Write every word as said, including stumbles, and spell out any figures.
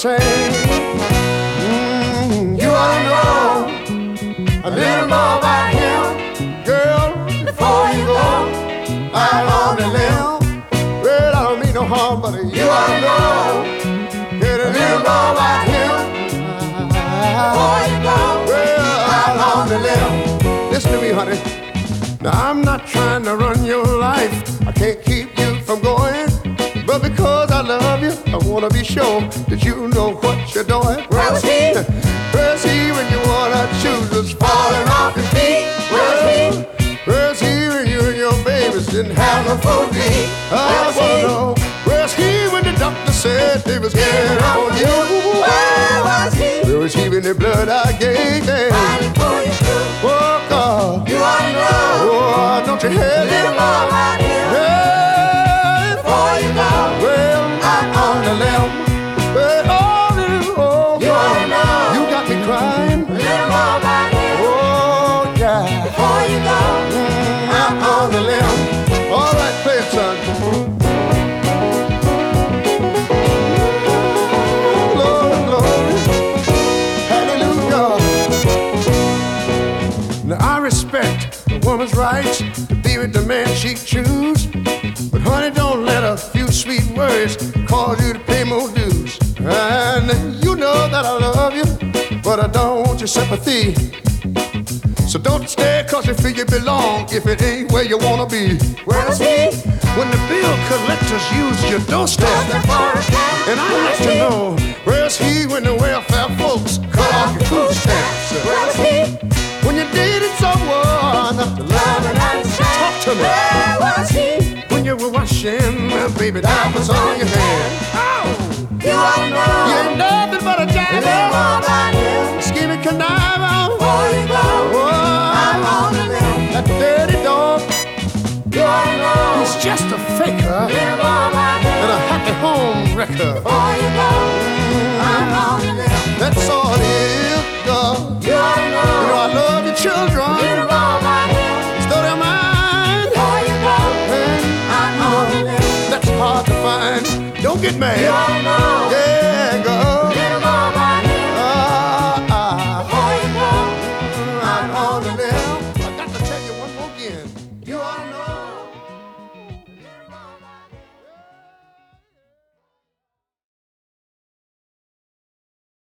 say, mm, you ought to know a little more about him, girl, before you go out on the limb. Well, I don't mean no harm, but you ought to know, get a little more about him before you go well out on the limb. Listen to me, honey. Now I'm not trying to run your life. I can't keep you from going. But because I love you, I wanna be sure that you know what you're doing. Where's he? Where's he when you wanna choose us falling off your feet? Where's he? Where's he when you and your babies didn't have no food to eat? I wanna know. Where's he when the doctor said they was getting on you? Where was he? Where was he when the blood I gave? Fighting for you too. Oh God, You ought to know oh don't you a hear little me? more about him Hey, before you go well, out on the limb. well, oh, little, oh, You ought to know you got me crying. a little more about him Oh, yeah. before you go Mm, out on the limb. All right, play it, son. Glory, glory. Hallelujah. Now, I respect a woman's rights to be with the man she chooses. But honey, don't let a few sweet words cause you to pay more dues. And you know that I love you, but I don't want your sympathy. So don't stay cause you feel you belong if it ain't where you wanna be. Where's he? When the bill collectors use your doorstep, and I'd like to know, where's he when the welfare folks cut off your food stamps? Where's he? When you dated someone, Love and understand. talk to me. Where was he? When you were washing uh, baby diapers on your hand. Oh, You ought to you know ain't nothing but a a little more jabber, about him scheming conniver. before you go out Oh, on the limb. that dirty dog, You ought to know he's just a faker a little more about him and a happy home wrecker. before you go out on the limb. That's all it is, God. You ought to You know know I love your a children. little more about him Stow their mind. before you go And out on the limb. that's hard to find. Don't get You mad. ought to know Yeah,